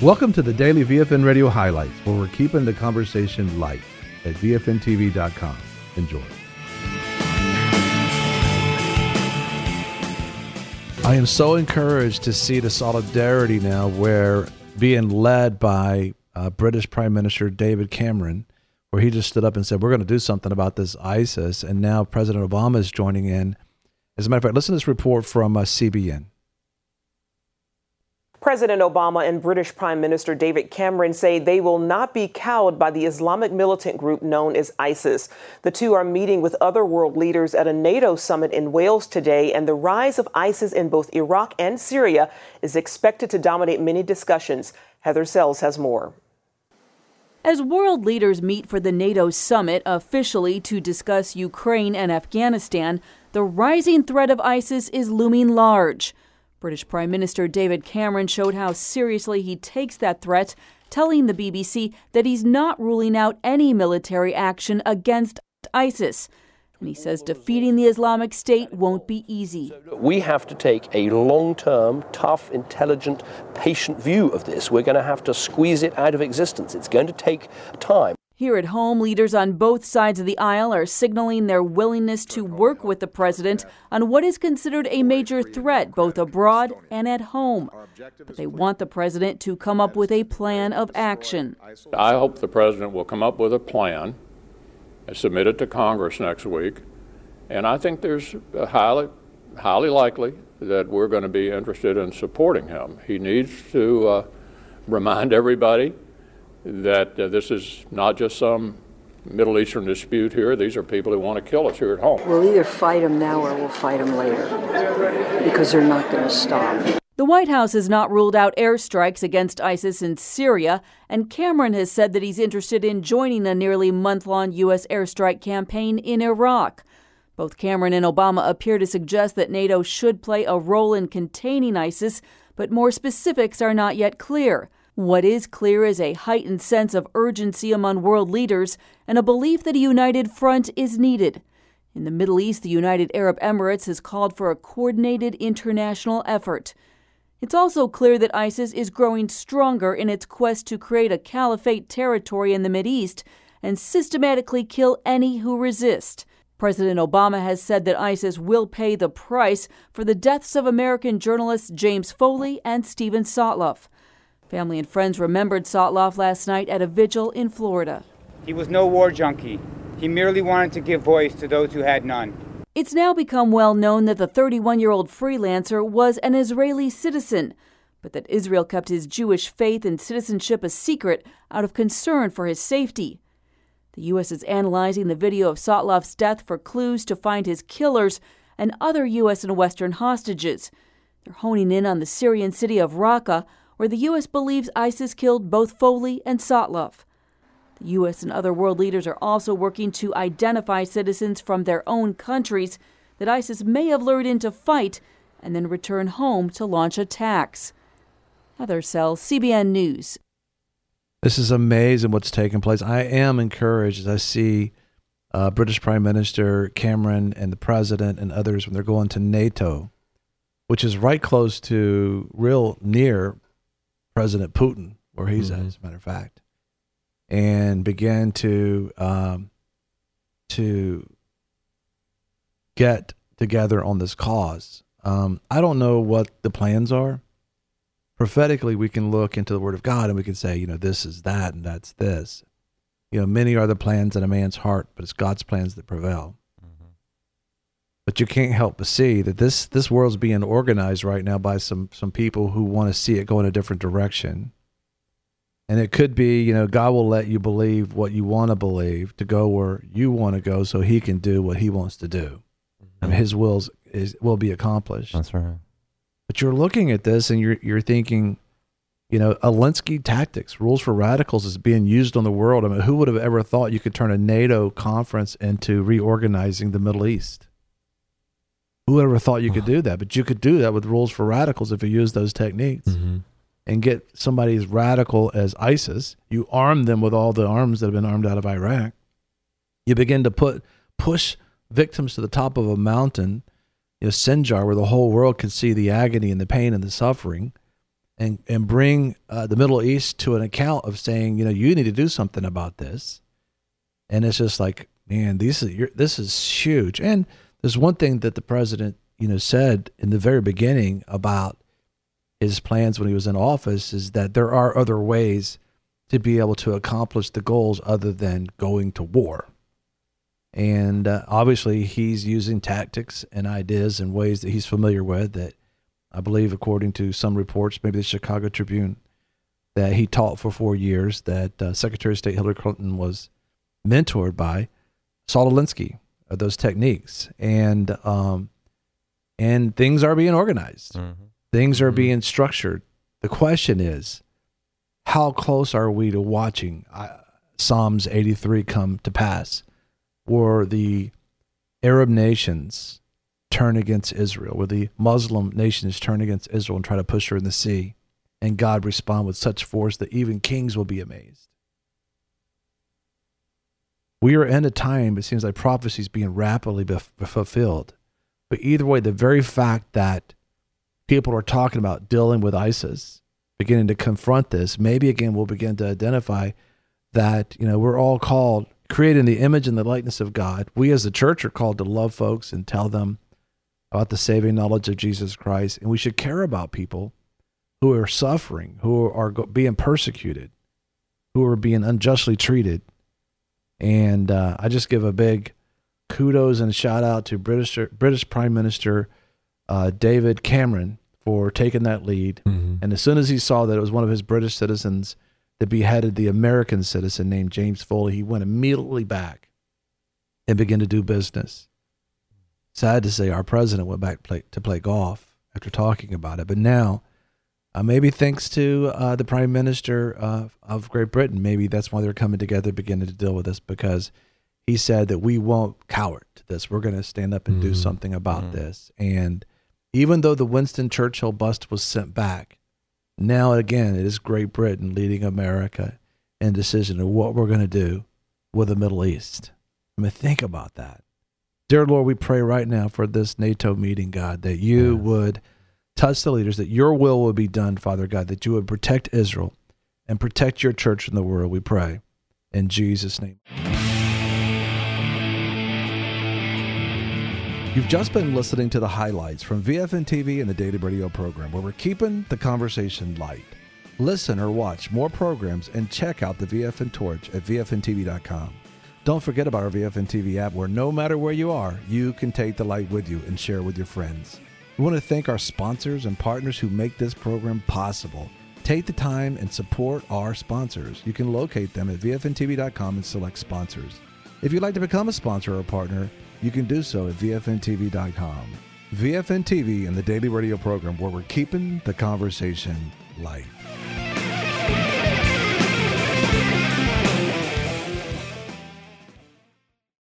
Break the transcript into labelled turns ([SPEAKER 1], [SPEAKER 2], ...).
[SPEAKER 1] Welcome to the Daily VFN Radio Highlights, where we're keeping the conversation light at VFNTV.com. Enjoy. I am so encouraged to see the solidarity now where being led by British Prime Minister David Cameron, where he just stood up and said, we're going to do something about this ISIS, and now President Obama is joining in. As a matter of fact, listen to this report from CBN.
[SPEAKER 2] President Obama and British Prime Minister David Cameron say they will not be cowed by the Islamic militant group known as ISIS. The two are meeting with other world leaders at a NATO summit in Wales today, and the rise of ISIS in both Iraq and Syria is expected to dominate many discussions. Heather Sells has more.
[SPEAKER 3] As world leaders meet for the NATO summit officially to discuss Ukraine and Afghanistan, the rising threat of ISIS is looming large. British Prime Minister David Cameron showed how seriously he takes that threat, telling the BBC that he's not ruling out any military action against ISIS. And he says defeating the Islamic State won't be easy.
[SPEAKER 4] We have to take a long-term, tough, intelligent, patient view of this. We're going to have to squeeze it out of existence. It's going to take time.
[SPEAKER 3] Here at home, leaders on both sides of the aisle are signaling their willingness to work with the president on what is considered a major threat both abroad and at home. But they want the president to come up with a plan of action.
[SPEAKER 5] I hope the president will come up with a plan and submit it to Congress next week. And I think there's highly likely that we're going to be interested in supporting him. He needs to remind everybody that this is not just some Middle Eastern dispute here. These are people who want to kill us here at home.
[SPEAKER 6] We'll either fight them now or we'll fight them later, because they're not going to stop.
[SPEAKER 3] The White House has not ruled out airstrikes against ISIS in Syria, and Cameron has said that he's interested in joining a nearly month-long U.S. airstrike campaign in Iraq. Both Cameron and Obama appear to suggest that NATO should play a role in containing ISIS, but more specifics are not yet clear. What is clear is a heightened sense of urgency among world leaders and a belief that a united front is needed. In the Middle East, the United Arab Emirates has called for a coordinated international effort. It's also clear that ISIS is growing stronger in its quest to create a caliphate territory in the Mideast and systematically kill any who resist. President Obama has said that ISIS will pay the price for the deaths of American journalists James Foley and Steven Sotloff. Family and friends remembered Sotloff last night at a vigil in Florida.
[SPEAKER 7] He was no war junkie. He merely wanted to give voice to those who had none.
[SPEAKER 3] It's now become well known that the 31-year-old freelancer was an Israeli citizen, but that Israel kept his Jewish faith and citizenship a secret out of concern for his safety. The U.S. is analyzing the video of Sotloff's death for clues to find his killers and other U.S. and Western hostages. They're honing in on the Syrian city of Raqqa, where the U.S. believes ISIS killed both Foley and Sotloff. The U.S. and other world leaders are also working to identify citizens from their own countries that ISIS may have lured in to fight and then return home to launch attacks. Heather Sells, CBN News.
[SPEAKER 1] This is amazing what's taking place. I am encouraged as I see British Prime Minister Cameron and the President and others when they're going to NATO, which is right close to real near President Putin, where he's at, as a matter of fact, and began to get together on this cause. I don't know what the plans are. Prophetically, we can look into the Word of God and we can say, this is that and that's this. Many are the plans in a man's heart, but it's God's plans that prevail. But you can't help but see that this world's being organized right now by some people who want to see it go in a different direction. And it could be, God will let you believe what you want to believe to go where you want to go so he can do what he wants to do. I mean, his will be accomplished.
[SPEAKER 8] That's right.
[SPEAKER 1] But you're looking at this and you're thinking, Alinsky tactics, rules for radicals is being used on the world. I mean, who would have ever thought you could turn a NATO conference into reorganizing the Middle East? Whoever thought you could do that? But you could do that with rules for radicals if you use those techniques and get somebody as radical as ISIS. You arm them with all the arms that have been armed out of Iraq. You begin to push victims to the top of a mountain, Sinjar, where the whole world can see the agony and the pain and the suffering. and bring the Middle East to an account of saying, you need to do something about this. And it's just like, man, this is huge. And there's one thing that the president, said in the very beginning about his plans when he was in office is that there are other ways to be able to accomplish the goals other than going to war. And obviously he's using tactics and ideas and ways that he's familiar with that I believe, according to some reports, maybe the Chicago Tribune, that he taught for 4 years, that Secretary of State Hillary Clinton was mentored by Saul Alinsky of those techniques. And things are being organized. Mm-hmm. Things are being structured. The question is, how close are we to watching Psalms 83 come to pass, where the Arab nations turn against Israel, where the Muslim nations turn against Israel and try to push her in the sea, and God respond with such force that even kings will be amazed. We are in a time, it seems like prophecy is being rapidly fulfilled. But either way, the very fact that people are talking about dealing with ISIS, beginning to confront this, maybe again we'll begin to identify that, we're all called, created in the image and the likeness of God. We as the church are called to love folks and tell them about the saving knowledge of Jesus Christ. And we should care about people who are suffering, who are being persecuted, who are being unjustly treated. And I just give a big kudos and shout out to British Prime Minister David Cameron for taking that lead. Mm-hmm. And as soon as he saw that it was one of his British citizens that beheaded the American citizen named James Foley, he went immediately back and began to do business. Sad to say, our president went back to play golf after talking about it. But now, maybe thanks to the Prime Minister of Great Britain, maybe that's why they're coming together, beginning to deal with this, because he said that we won't cower to this. We're going to stand up and do something about this. And even though the Winston Churchill bust was sent back, now again, it is Great Britain leading America in decision of what we're going to do with the Middle East. I mean, think about that. Dear Lord, we pray right now for this NATO meeting, God, that you would touch the leaders, that your will would be done, Father God, that you would protect Israel and protect your church in the world, we pray. In Jesus' name. You've just been listening to the highlights from VFN TV and the Daily Radio program, where we're keeping the conversation light. Listen or watch more programs and check out the VFN Torch at VFNTV.com. Don't forget about our VFN TV app, where no matter where you are, you can take the light with you and share with your friends. We want to thank our sponsors and partners who make this program possible. Take the time and support our sponsors. You can locate them at VFNTV.com and select sponsors. If you'd like to become a sponsor or partner, you can do so at VFNTV.com. VFN TV and the Daily Radio program, where we're keeping the conversation light.